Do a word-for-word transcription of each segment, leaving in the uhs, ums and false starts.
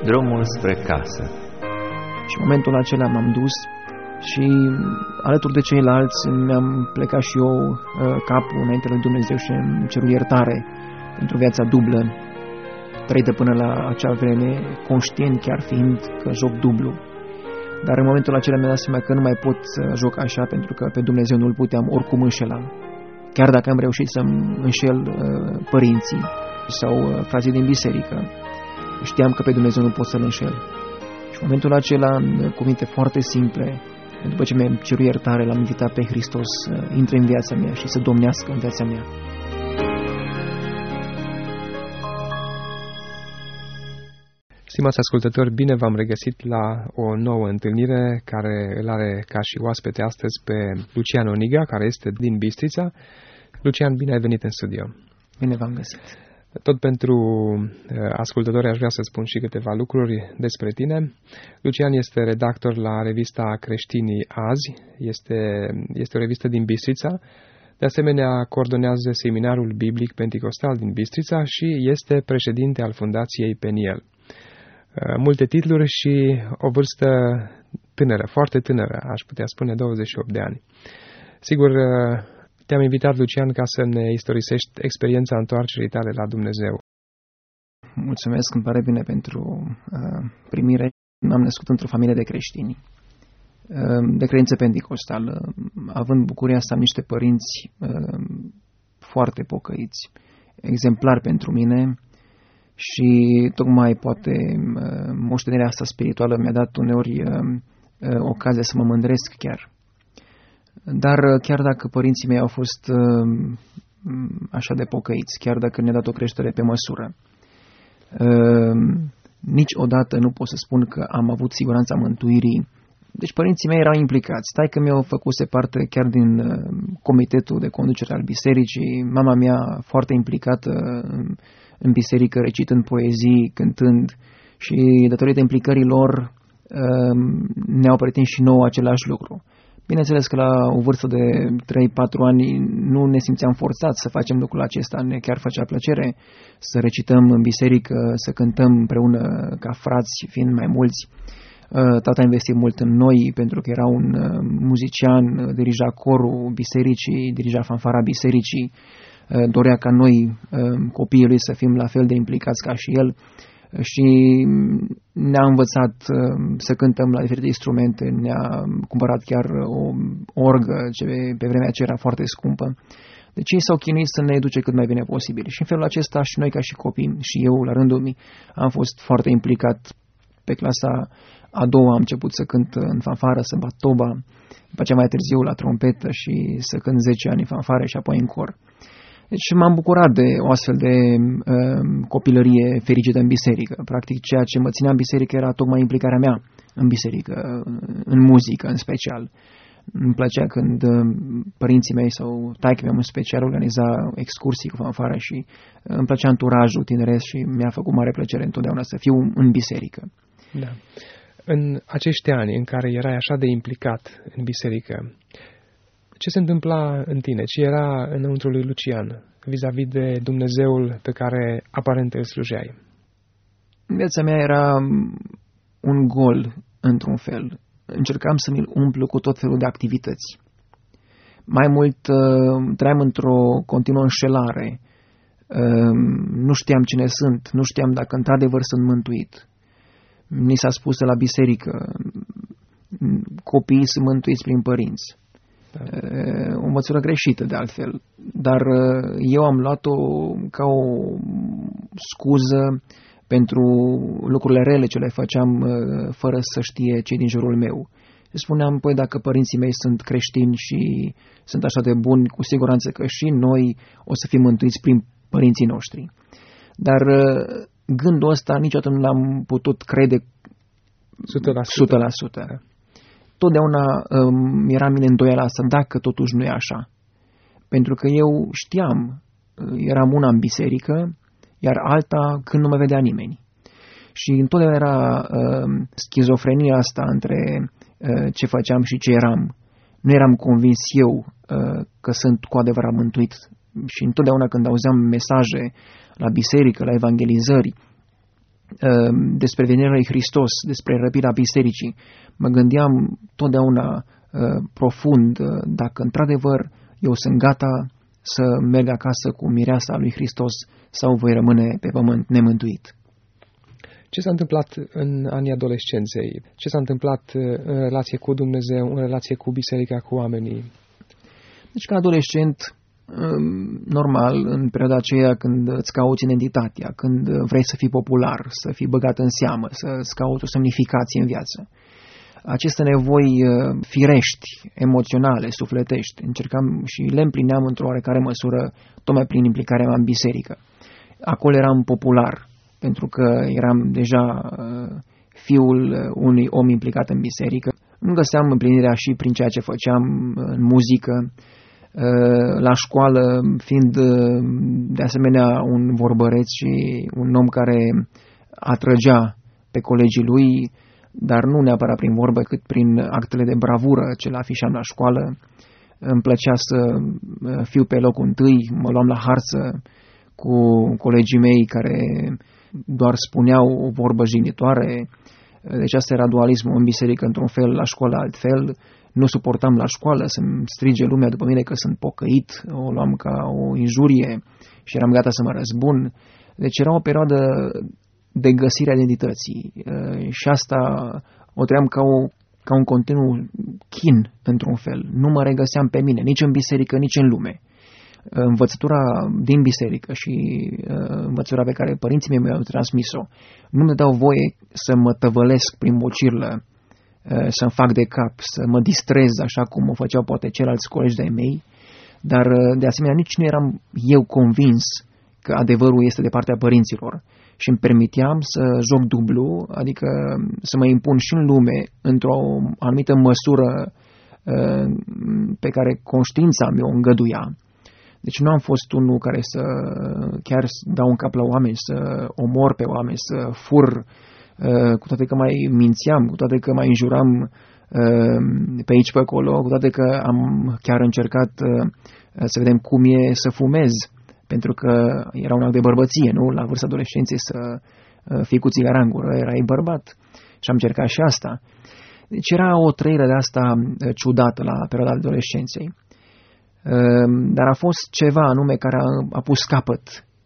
drumul spre casă. Și în momentul acela m-am dus și alături de ceilalți mi-am plecat și eu capul înainte lui Dumnezeu și îmi cerut iertare pentru viața dublă trăită până la acea vreme, conștient chiar fiind că joc dublu. Dar în momentul acela mi-am dat seama că nu mai pot să joc așa, pentru că pe Dumnezeu nu-L puteam oricum înșela. Chiar dacă am reușit să-mi înșel uh, părinții sau uh, frații din biserică, știam că pe Dumnezeu nu pot să-L înșel. Și în momentul acela, în cuvinte foarte simple, după ce mi-am cerut iertare, L-am invitat pe Hristos să intre în viața mea și să domnească în viața mea. Stimați ascultători, bine v-am regăsit la o nouă întâlnire care îl are ca și oaspete astăzi pe Lucian Oniga, care este din Bistrița. Lucian, bine ai venit în studio. Bine v-am găsit. Tot pentru ascultători aș vrea să spun și câteva lucruri despre tine. Lucian este redactor la revista Creștinii Azi, este, este o revistă din Bistrița. De asemenea, coordonează Seminarul Biblic Penticostal din Bistrița și este președinte al Fundației Peniel. Multe titluri și o vârstă tânără, foarte tânără, aș putea spune douăzeci și opt de ani. Sigur, te-am invitat, Lucian, ca să ne istorisești experiența întoarcerii tale la Dumnezeu. Mulțumesc, îmi pare bine pentru uh, primire. M-am născut într-o familie de creștini, uh, de credință penticostală, având bucuria să am niște părinți uh, foarte pocăiți, exemplar pentru mine. Și tocmai poate moștenirea asta spirituală mi-a dat uneori ocazia să mă mândresc chiar. Dar chiar dacă părinții mei au fost așa de pocăiți, chiar dacă ne-a dat o creștere pe măsură, niciodată nu pot să spun că am avut siguranța mântuirii. Deci părinții mei erau implicați. Taică mi-au făcuse parte chiar din comitetul de conducere al bisericii, mama mea foarte implicată în biserică, recitând poezii, cântând, și datorită implicării lor ne-au pretins și nouă același lucru. Bineînțeles că la o vârstă de trei patru ani nu ne simțeam forțați să facem lucrul acesta, ne chiar făcea plăcere să recităm în biserică, să cântăm împreună ca frați, fiind mai mulți. Tata a investit mult în noi pentru că era un muzician, dirija corul bisericii, dirija fanfara bisericii, dorea ca noi, copiii lui, să fim la fel de implicați ca și el și ne-a învățat să cântăm la diferite instrumente, ne-a cumpărat chiar o orgă, ce pe vremea aceea era foarte scumpă. Deci ei s-au chinuit să ne educe cât mai bine posibil și în felul acesta și noi ca și copii, și eu la rândul meu, am fost foarte implicat. Pe clasa a doua am început să cânt în fanfară, să bat toba, după aceea mai târziu la trompetă și să cânt zece ani în fanfară și apoi în cor. Deci m-am bucurat de o astfel de uh, copilărie fericită în biserică. Practic, ceea ce mă ținea în biserică era tocmai implicarea mea în biserică, în muzică în special. Îmi plăcea când uh, părinții mei sau taică meu în special organiza excursii cu fanfară și uh, îmi plăcea anturajul tineresc și mi-a făcut mare plăcere întotdeauna să fiu în biserică. Da. În acești ani în care erai așa de implicat în biserică, ce se întâmpla în tine? Ce era înăuntru lui Lucian vis-a-vis de Dumnezeul pe care aparent îl slujeai? Viața mea era un gol, într-un fel. Încercam să mi-l umplu cu tot felul de activități. Mai mult, trăiam într-o continuă înșelare. Nu știam cine sunt, nu știam dacă într-adevăr sunt mântuit. Ni s-a spus de la biserică, copiii sunt mântuiți prin părinți. Da. O măsură greșită de altfel, dar eu am luat-o ca o scuză pentru lucrurile rele ce le făceam fără să știe cei din jurul meu. Spuneam, păi dacă părinții mei sunt creștini și sunt așa de buni, cu siguranță că și noi o să fim mântuiți prin părinții noștri. Dar gândul ăsta niciodată nu l-am putut crede o sută la sută. Totdeauna um, era mine îndoiala asta, dacă totuși nu e așa. Pentru că eu știam, eram una în biserică, iar alta când nu mă vedea nimeni. Și întotdeauna era um, schizofrenia asta între uh, ce făceam și ce eram. Nu eram convins eu uh, că sunt cu adevărat mântuit. Și întotdeauna când auzeam mesaje la biserică, la evangelizări, despre venirea lui Hristos, despre răpirea bisericii, mă gândeam totdeauna profund dacă într-adevăr eu sunt gata să merg acasă cu mireasa lui Hristos sau voi rămâne pe pământ nemântuit. Ce s-a întâmplat în anii adolescenței? Ce s-a întâmplat în relație cu Dumnezeu, în relație cu biserica, cu oamenii? Deci, ca adolescent, normal, în perioada aceea când îți cauți identitatea, când vrei să fii popular, să fii băgat în seamă, să-ți cauți o semnificație în viață, aceste nevoi firești, emoționale, sufletești, încercam și le împlineam într-o oarecare măsură, tocmai prin implicarea mea în biserică. Acolo eram popular, pentru că eram deja fiul unui om implicat în biserică. Îmi găseam împlinirea și prin ceea ce făceam în muzică, la școală, fiind de asemenea un vorbăreț și un om care atrăgea pe colegii lui, dar nu neapărat prin vorbă, cât prin actele de bravură ce le afișam la școală. Îmi plăcea să fiu pe locul întâi, mă luam la harță cu colegii mei care doar spuneau o vorbă jignitoare. Deci asta era dualismul, în biserică într-un fel, la școală altfel. Nu suportam la școală să-mi strige lumea după mine că sunt pocăit, o luam ca o injurie și eram gata să mă răzbun. Deci era o perioadă de găsire a identității și asta o trăiam ca, o, ca un continuu chin, într-un fel. Nu mă regăseam pe mine, nici în biserică, nici în lume. Învățătura din biserică și învățătura pe care părinții mei mi-au transmis-o nu ne dau voie să mă tăvălesc prin bocirlă, să-mi fac de cap, să mă distrez așa cum o făceau poate ceilalți colegi de-ai mei, dar de asemenea nici nu eram eu convins că adevărul este de partea părinților și îmi permiteam să joc dublu, adică să mă impun și în lume într-o anumită măsură pe care conștiința mea o îngăduia. Deci nu am fost unul care să chiar dau un cap la oameni, să omor pe oameni, să fur, cu toate că mai mințeam, cu toate că mai înjuram pe aici, pe acolo, cu toate că am chiar încercat să vedem cum e să fumez, pentru că era un act de bărbăție, nu? La vârsta adolescenței să fii cu țigara în gură, erai bărbat și am încercat și asta. Deci era o trăire de asta ciudată la perioada adolescenței. Dar a fost ceva anume care a, a pus capăt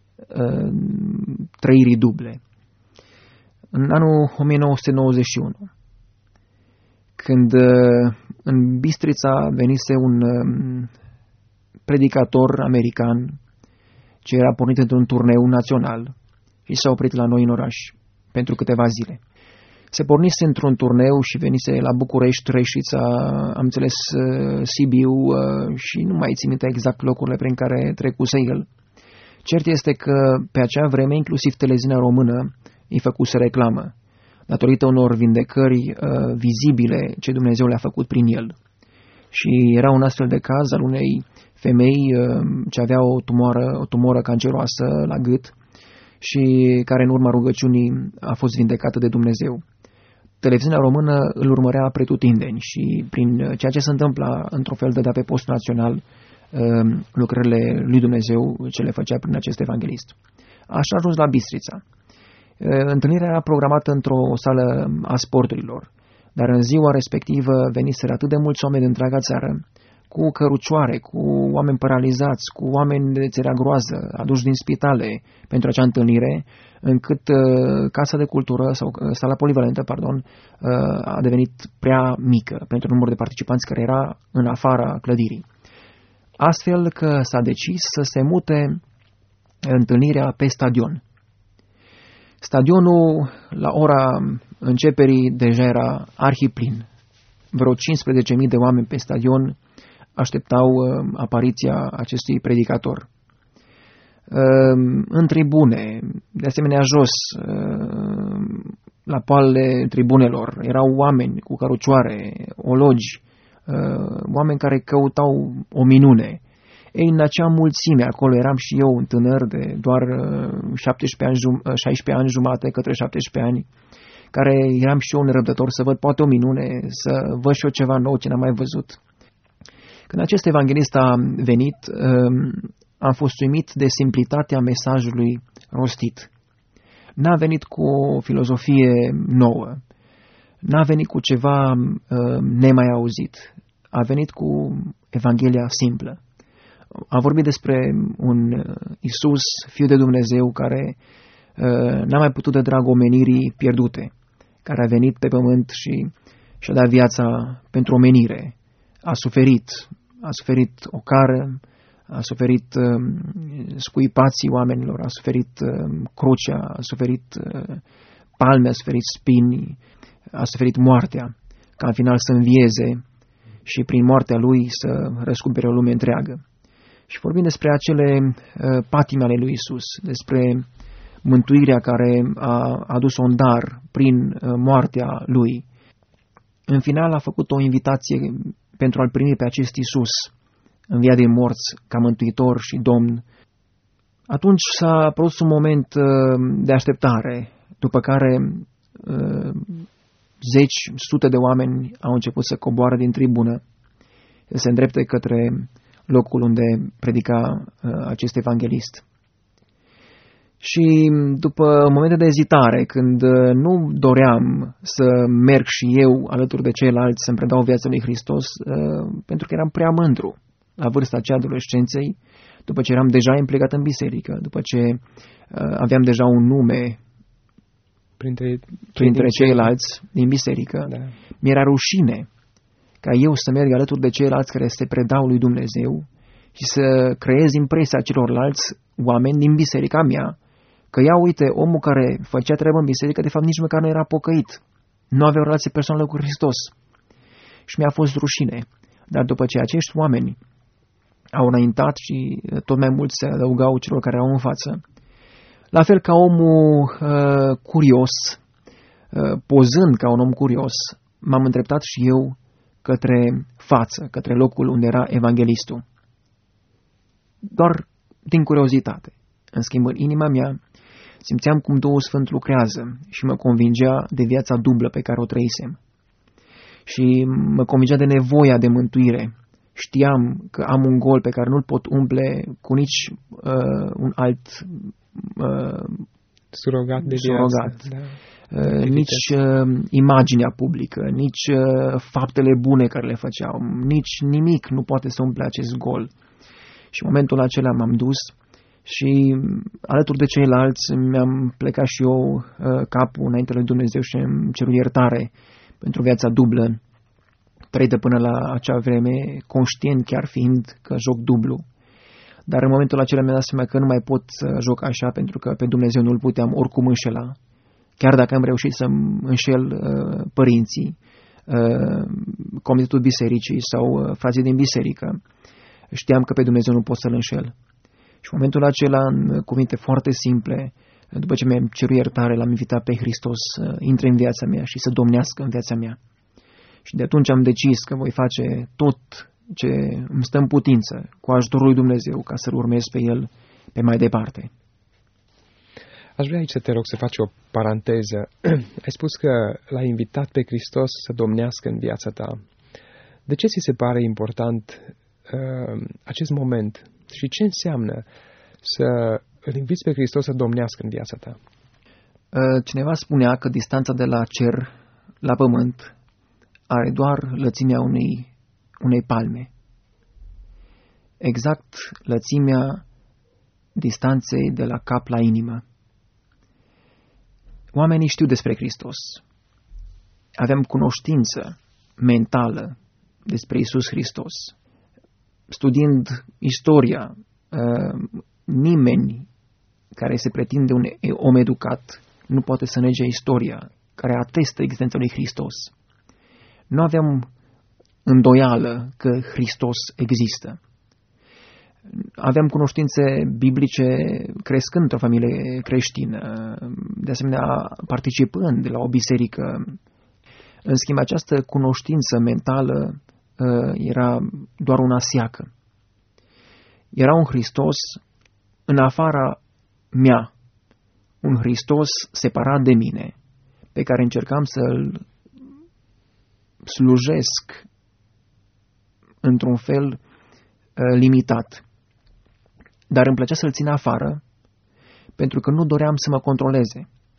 trăirii duble. În anul o mie nouă sute nouăzeci și unu, când în Bistrița venise un predicator american ce era pornit într-un turneu național și s-a oprit la noi în oraș pentru câteva zile. Se pornise într-un turneu și venise la București, Reșița, am înțeles Sibiu și nu mai țin minte exact locurile prin care trecuse el. Cert este că pe acea vreme inclusiv televiziunea română îi făcuse reclamă, datorită unor vindecări uh, vizibile ce Dumnezeu le-a făcut prin el. Și era un astfel de caz al unei femei uh, ce avea o tumoră, o tumoră canceroasă la gât și care în urma rugăciunii a fost vindecată de Dumnezeu. Televiziunea română îl urmărea pretutindeni și prin ceea ce se întâmpla într-un fel dădea pe post național uh, lucrările lui Dumnezeu ce le făcea prin acest evanghelist. Așa a ajuns la Bistrița. Întâlnirea era programată într-o sală a sporturilor, dar în ziua respectivă veniseră atât de mulți oameni din întreaga țară, cu cărucioare, cu oameni paralizați, cu oameni de țerea groază, aduși din spitale pentru acea întâlnire, încât uh, Casa de Cultură sau uh, sala polivalentă, pardon, uh, a devenit prea mică pentru numărul de participanți care era în afara clădirii. Astfel că s-a decis să se mute întâlnirea pe stadion. Stadionul, la ora începerii, deja era arhiplin. Vreo cincisprezece mii de oameni pe stadion așteptau apariția acestui predicator. În tribune, de asemenea jos, la poalele tribunelor, erau oameni cu cărucioare, ologi, oameni care căutau o minune. Ei, în acea mulțime, acolo eram și eu, un tânăr de doar șaptesprezece ani, șaisprezece ani jumate către șaptesprezece ani, care eram și eu un răbdător să văd poate o minune, să văd și eu ceva nou ce n-am mai văzut. Când acest evanghelist a venit, am fost uimit de simplitatea mesajului rostit. N-a venit cu o filozofie nouă, n-a venit cu ceva uh, nemai auzit, a venit cu Evanghelia simplă. A vorbit despre un Iisus, Fiul de Dumnezeu, care uh, n-a mai putut de drag omenirii pierdute, care a venit pe pământ și și-a dat viața pentru omenire. A suferit, a suferit ocară, a suferit uh, scuipații oamenilor, a suferit uh, crucea, a suferit uh, palme, a suferit spini, a suferit moartea, ca în final să învieze și prin moartea lui să răscumpere o lume întreagă. Și vorbim despre acele uh, patime ale lui Iisus, despre mântuirea care a adus un dar prin uh, moartea lui. În final a făcut o invitație pentru a-L primi pe acest Iisus în via din morți ca mântuitor și domn. Atunci s-a produs un moment de așteptare, după care zeci, sute de oameni au început să coboară din tribună, să se îndrepte către locul unde predica acest evanghelist. Și după momente de ezitare, când nu doream să merg și eu alături de ceilalți să-mi predau viața lui Hristos, pentru că eram prea mândru la vârsta aceea adolescenței, după ce eram deja implicat în biserică, după ce aveam deja un nume printre, printre ceilalți din biserică, da. Mi-era rușine ca eu să merg alături de ceilalți care se predau lui Dumnezeu și să creez impresia celorlalți oameni din biserica mea, că ia uite, omul care făcea treabă în biserică, de fapt nici măcar nu era pocăit, nu avea o relație personală cu Hristos. Și mi-a fost rușine. Dar după ce acești oameni au înaintat și tot mai mulți se adăugau celor care au în față, la fel ca omul uh, curios, uh, pozând ca un om curios, m-am îndreptat și eu către față, către locul unde era evanghelistul. Doar din curiozitate. În schimb, în inima mea, simțeam cum Duhul Sfânt lucrează și mă convingea de viața dublă pe care o trăisem. Și mă convingea de nevoia de mântuire. Știam că am un gol pe care nu-l pot umple cu nici uh, un alt uh, surogat de surogat. viață. Da. Uh, nici uh, imaginea publică, nici uh, faptele bune care le făceau, nici nimic nu poate să umple acest gol. Și în momentul acela m-am dus și alături de ceilalți mi-am plecat și eu uh, capul înainte lui Dumnezeu și îmi cerut iertare pentru viața dublă, trăită până la acea vreme, conștient chiar fiind că joc dublu. Dar în momentul acela mi-am dat seama că nu mai pot să joc așa, pentru că pe Dumnezeu nu-L puteam oricum înșela. Chiar dacă am reușit să-mi înșel uh, părinții, uh, comitetul bisericii sau uh, frații din biserică, știam că pe Dumnezeu nu pot să-L înșel. Și în momentul acela, în cuvinte foarte simple, după ce mi-am cerut iertare, l-am invitat pe Hristos să intre în viața mea și să domnească în viața mea. Și de atunci am decis că voi face tot ce îmi stă în putință, cu ajutorul lui Dumnezeu, ca să-L urmez pe El pe mai departe. Aș vrea aici să te rog să faci o paranteză. Ai spus că l-ai invitat pe Hristos să domnească în viața ta. De ce ți se pare important uh, acest moment? Și ce înseamnă să îl inviți pe Hristos să domnească în viața ta? Cineva spunea că distanța de la cer la pământ are doar lățimea unei, unei palme. Exact lățimea distanței de la cap la inimă. Oamenii știu despre Hristos. Avem cunoștință mentală despre Iisus Hristos. Studiind istoria, nimeni care se pretinde un om educat nu poate să nege istoria care atestă existența lui Hristos. Nu aveam îndoială că Hristos există. Aveam cunoștințe biblice crescând într-o familie creștină, de asemenea participând la o biserică. În schimb, această cunoștință mentală era doar una seacă. Era un Hristos în afara mea, un Hristos separat de mine, pe care încercam să-L slujesc într-un fel uh, limitat. Dar îmi plăcea să-L țin afară, pentru că nu doream să mă controleze.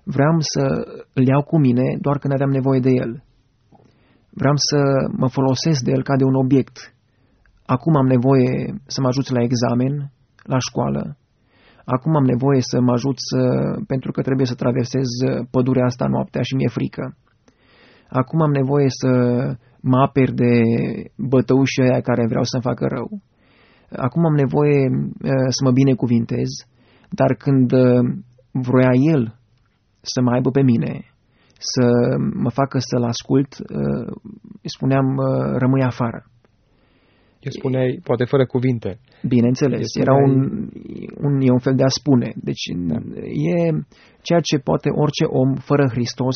Vreau să îl iau cu mine doar când aveam nevoie de el. Vreau să mă folosesc de el ca de un obiect. Acum am nevoie să mă ajut la examen, la școală. Acum am nevoie să mă ajut să, pentru că trebuie să traversez pădurea asta noaptea și mi-e frică. Acum am nevoie să mă aper de bătăușii aia care vreau să-mi facă rău. Acum am nevoie să mă binecuvintez, dar când vroia el să mă aibă pe mine, să mă facă să-l ascult, îi spuneam, rămâi afară. Eu spuneai, poate fără cuvinte. Bineînțeles, spuneai... era un, un, e un fel de a spune. Deci da. E ceea ce poate orice om fără Hristos,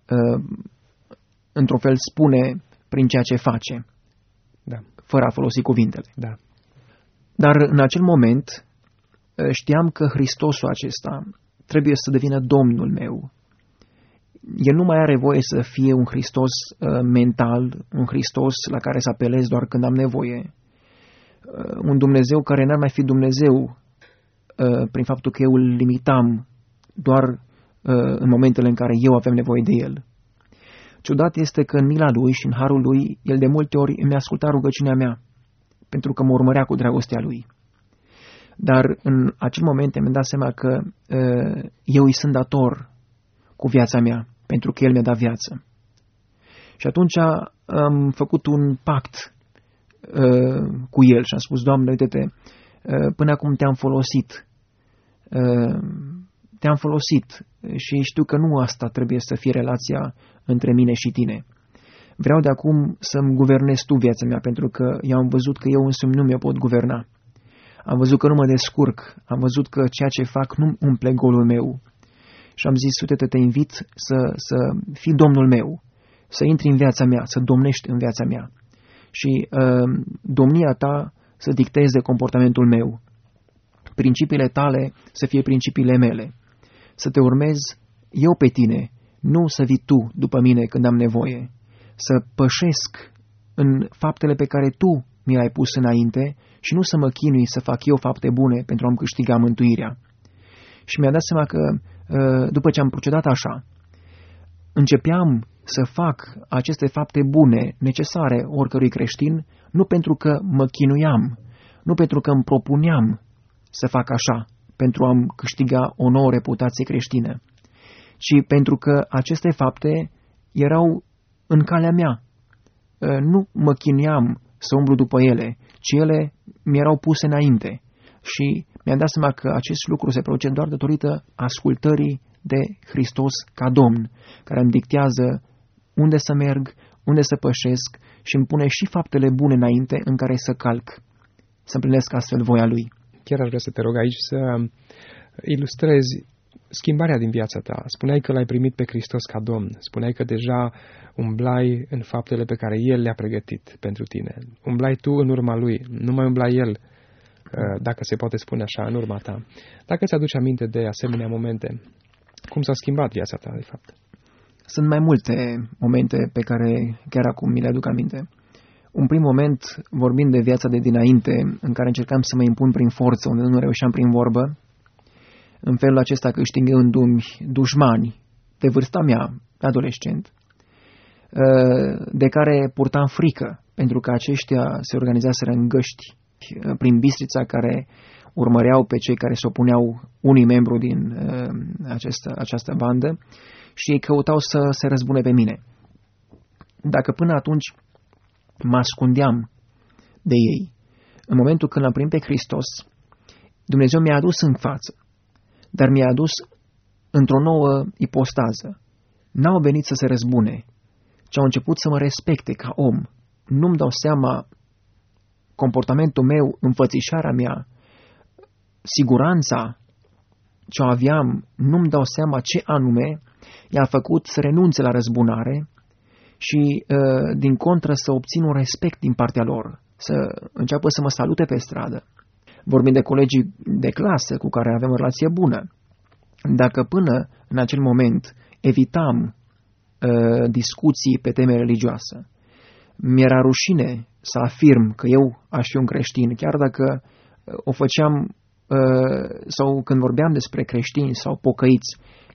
într-un fel, spune prin ceea ce face, da. Fără a folosi cuvintele. Da. Dar în acel moment știam că Hristosul acesta trebuie să devină Domnul meu. El nu mai are voie să fie un Hristos uh, mental, un Hristos la care să apelez doar când am nevoie. Uh, un Dumnezeu care n-ar mai fi Dumnezeu uh, prin faptul că eu îl limitam doar uh, în momentele în care eu aveam nevoie de El. Ciudat este că în mila Lui și în harul Lui, El de multe ori îmi asculta rugăciunea mea, pentru că mă urmărea cu dragostea Lui. Dar în acel moment mi-am dat seama că uh, eu îi sunt dator cu viața mea, pentru că El mi-a dat viață. Și atunci am făcut un pact uh, cu El și am spus, Doamne, uite-te, uh, până acum te-am folosit, uh, te-am folosit și știu că nu asta trebuie să fie relația între mine și Tine. Vreau de acum să-mi guvernezi Tu viața mea, pentru că eu am văzut că eu însumi nu mi-o pot guverna. Am văzut că nu mă descurc, am văzut că ceea ce fac nu umple golul meu. Și am zis, uite-te, te invit să, să fii Domnul meu, să intri în viața mea, să domnești în viața mea. Și uh, domnia Ta să dicteze comportamentul meu. Principiile Tale să fie principiile mele. Să Te urmez eu pe Tine, nu să vii Tu după mine când am nevoie. Să pășesc în faptele pe care Tu mi le-ai pus înainte și nu să mă chinui să fac eu fapte bune pentru a-mi câștiga mântuirea. Și mi-a dat seama că după ce am procedat așa, începeam să fac aceste fapte bune necesare oricărui creștin, nu pentru că mă chinuiam, nu pentru că îmi propuneam să fac așa, pentru a-mi câștiga o nouă reputație creștină, ci pentru că aceste fapte erau în calea mea. Nu mă chinuiam să umblu după ele, ci ele mi-erau puse înainte. Și mi-am dat seama că acest lucru se produce doar datorită ascultării de Hristos ca Domn, care îmi dictează unde să merg, unde să pășesc și îmi pune și faptele bune înainte în care să calc, să împlinesc astfel voia Lui. Chiar aș vrea să te rog aici să ilustrezi schimbarea din viața ta. Spuneai că l-ai primit pe Hristos ca Domn, spuneai că deja umblai în faptele pe care El le-a pregătit pentru tine. Umblai tu în urma Lui, nu mai umbla El, dacă se poate spune așa, în urma ta. Dacă îți aduci aminte de asemenea momente, cum s-a schimbat viața ta, de fapt? Sunt mai multe momente pe care chiar acum mi le aduc aminte. Un prim moment, vorbind de viața de dinainte, în care încercam să mă impun prin forță, unde nu reușeam prin vorbă, în felul acesta câștigându-mi dușmani de vârsta mea, adolescent, de care purtam frică, pentru că aceștia se organizaseră în găști prin Bistrița, care urmăreau pe cei care se opuneau unui membru din uh, această, această bandă și ei căutau să se răzbune pe mine. Dacă până atunci mă ascundeam de ei, în momentul când l-am primit pe Hristos, Dumnezeu mi-a adus în față, dar mi-a adus într-o nouă ipostază. N-au venit să se răzbune, ci au început să mă respecte ca om. Nu-mi dau seama comportamentul meu, înfățișarea mea, siguranța ce o aveam, nu-mi dau seama ce anume i-a făcut să renunțe la răzbunare și, din contră, să obțin un respect din partea lor, să înceapă să mă salute pe stradă. Vorbim de colegii de clasă cu care avem o relație bună. Dacă până în acel moment evitam uh, discuții pe teme religioase, mi-era rușine să afirm că eu aș fi un creștin, chiar dacă o făceam uh, sau când vorbeam despre creștini sau pocăiți,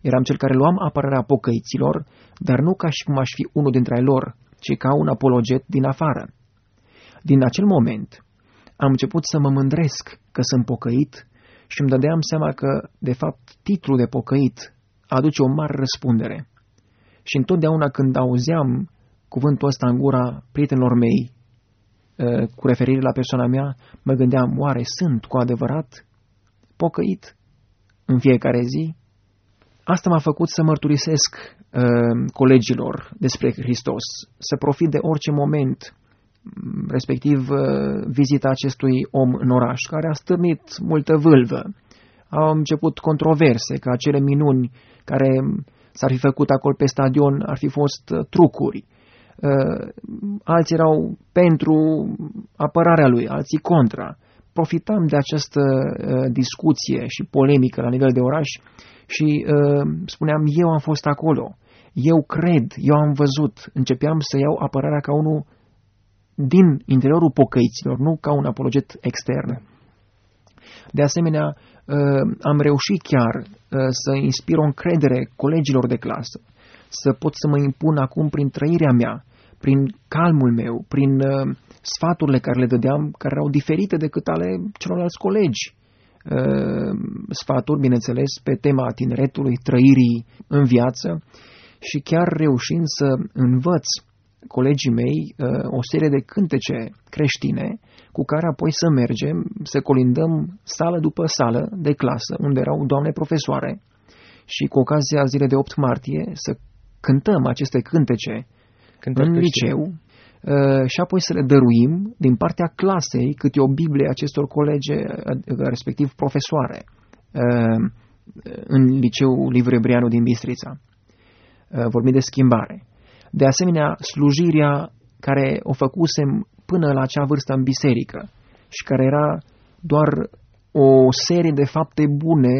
Eram cel care luam apărarea pocăiților, dar nu ca și cum aș fi unul dintre ai lor, ci ca un apologet din afară. Din acel moment am început să mă mândresc că sunt pocăit și îmi dădeam seama că, de fapt, titlul de pocăit aduce o mare răspundere. Și întotdeauna când auzeam cuvântul ăsta în gura prietenilor mei, cu referire la persoana mea, mă gândeam, oare sunt cu adevărat pocăit în fiecare zi? Asta m-a făcut să mărturisesc uh, colegilor despre Hristos, să profit de orice moment, respectiv uh, vizita acestui om în oraș, care a stârnit multă vâlvă. Au început controverse, că acele minuni care s-ar fi făcut acolo pe stadion ar fi fost uh, trucuri. Uh, alții erau pentru apărarea lui, alții contra. Profitam de această uh, discuție și polemică la nivel de oraș și uh, spuneam, eu am fost acolo, eu cred, eu am văzut, începeam să iau apărarea ca unul din interiorul pocăiților, nu ca un apologet extern. De asemenea, uh, am reușit chiar uh, să inspir o încredere colegilor de clasă, să pot să mă impun acum prin trăirea mea, prin calmul meu, prin uh, sfaturile care le dădeam, care erau diferite decât ale celorlalți colegi. Uh, sfaturi, bineînțeles, pe tema tineretului, trăirii în viață și chiar reușind să învăț colegii mei uh, o serie de cântece creștine cu care apoi să mergem, să colindăm sală după sală de clasă, unde erau doamne profesoare și cu ocazia zilei de opt martie să cântăm aceste cântece Cântări în creștine. Liceu uh, și apoi să le dăruim din partea clasei câte o Biblie acestor colege, respectiv profesoare, uh, în liceul Liviu Ebreanu din Bistrița. Uh, vorbim de schimbare. De asemenea, slujirea care o făcusem până la acea vârstă în biserică și care era doar o serie de fapte bune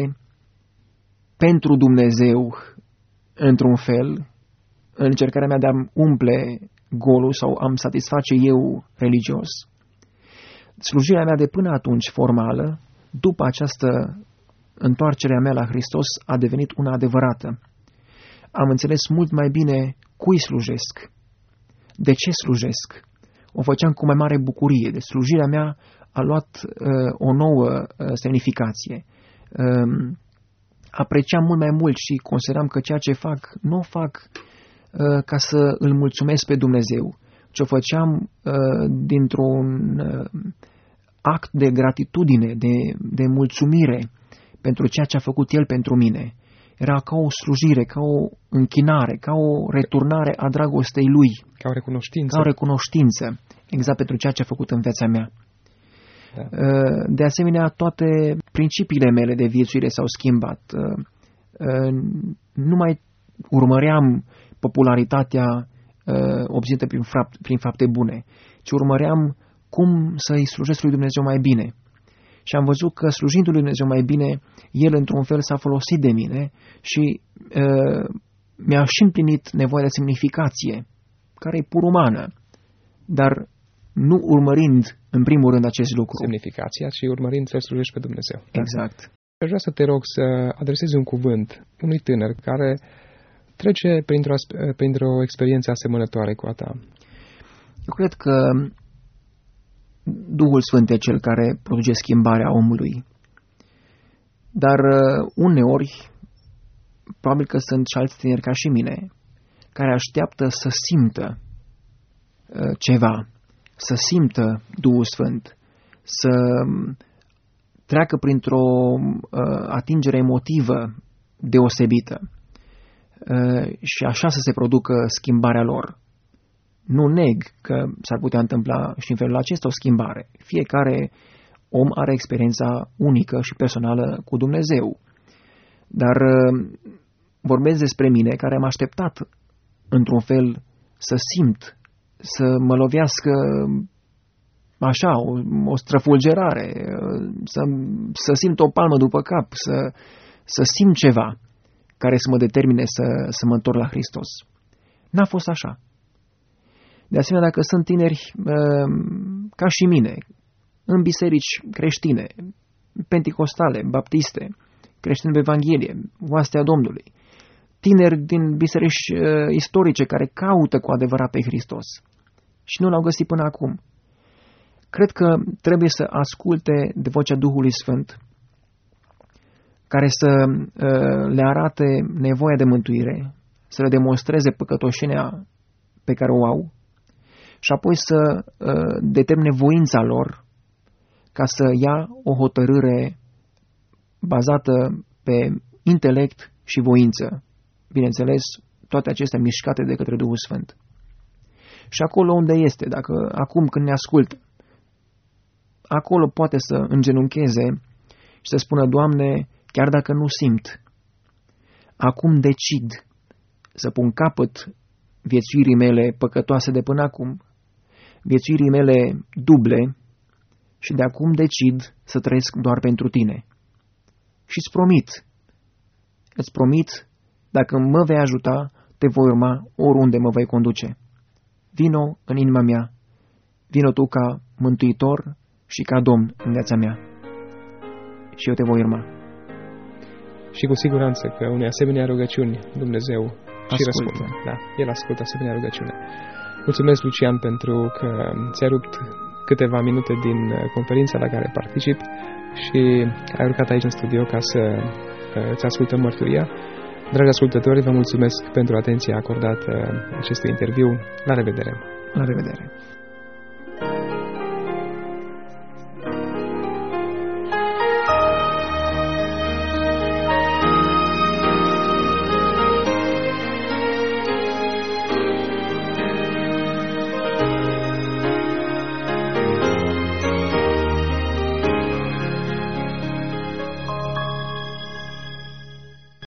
pentru Dumnezeu, într-un fel, în încercarea mea de a umple golul sau am satisface eu religios. Slujirea mea de până atunci formală, după această întoarcere a mea la Hristos, a devenit una adevărată. Am înțeles mult mai bine cui slujesc, de ce slujesc. O făceam cu mai mare bucurie. Deci slujirea mea a luat uh, o nouă uh, semnificație. Uh, apreciam mult mai mult și consideram că ceea ce fac, nu o fac uh, ca să îl mulțumesc pe Dumnezeu, ci o făceam uh, dintr-un uh, act de gratitudine, de, de mulțumire pentru ceea ce a făcut El pentru mine. Era ca o slujire, ca o închinare, ca o returnare a dragostei Lui. Ca o recunoștință. Ca o recunoștință, exact pentru ceea ce a făcut în viața mea. Da. De asemenea, toate principiile mele de viețuire s-au schimbat. Nu mai urmăream popularitatea obținută prin, prin fapte bune, ci urmăream cum să-i slujesc lui Dumnezeu mai bine. Și am văzut că slujindu-lui Dumnezeu mai bine, El într-un fel s-a folosit de mine și uh, mi-a și împlinit nevoia de semnificație, care e pur umană, dar nu urmărind în primul rând acest lucru. Semnificația, ci urmărind să slujești pe Dumnezeu. Exact. Aș vrea să te rog să adresezi un cuvânt unui tânăr care trece printr-o, printr-o experiență asemănătoare cu a ta. Eu cred că Duhul Sfânt e cel care produce schimbarea omului. Dar uneori, probabil că sunt și alți tineri ca și mine, care așteaptă să simtă ceva, să simtă Duhul Sfânt, să treacă printr-o atingere emotivă deosebită și așa să se producă schimbarea lor. Nu neg că s-ar putea întâmpla și în felul acesta o schimbare. Fiecare om are experiența unică și personală cu Dumnezeu. Dar vorbesc despre mine, care am așteptat într-un fel să simt, să mă lovească așa, o, o străfulgerare, să, să simt o palmă după cap, să, să simt ceva care să mă determine să, să mă întorc la Hristos. N-a fost așa. De asemenea, dacă sunt tineri ca și mine, în biserici creștine, penticostale, baptiste, creștini pe Evanghelie, oastea Domnului, tineri din biserici uh, istorice care caută cu adevărat pe Hristos și nu l-au găsit până acum. Cred că trebuie să asculte de vocea Duhului Sfânt, care să uh, le arate nevoia de mântuire, să le demonstreze păcătoșenia pe care o au și apoi să uh, determine voința lor ca să ia o hotărâre bazată pe intelect și voință. Bineînțeles, toate acestea mișcate de către Duhul Sfânt. Și acolo unde este, dacă acum când ne ascultă, acolo poate să îngenuncheze și să spună, Doamne, chiar dacă nu simt, acum decid să pun capăt viețuirii mele păcătoase de până acum, viețuirii mele duble, și de acum decid să trăiesc doar pentru Tine. Și îți promit, îți promit, dacă mă vei ajuta, te voi urma oriunde mă vei conduce. Vino în inima mea, vino Tu ca mântuitor și ca Domn în viața mea. Și eu te voi urma. Și cu siguranță că unei asemenea rugăciuni Dumnezeu și răspunde. Da, El ascultă asemenea rugăciune. Mulțumesc, Lucian, pentru că ți-ai rupt câteva minute din conferința la care particip și ai urcat aici în studio ca să îți ascultăm mărturia. Dragi ascultători, vă mulțumesc pentru atenția acordată acestui interviu. La revedere! La revedere!